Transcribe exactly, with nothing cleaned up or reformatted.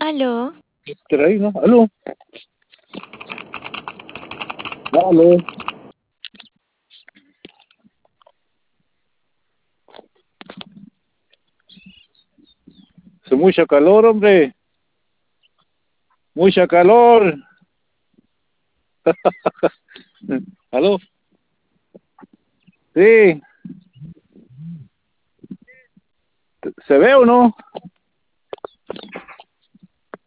Aló, Pero ahí, ¿no? Aló, aló. Hace mucha calor, hombre. Mucha calor. Aló. Sí. ¿Se ve o no?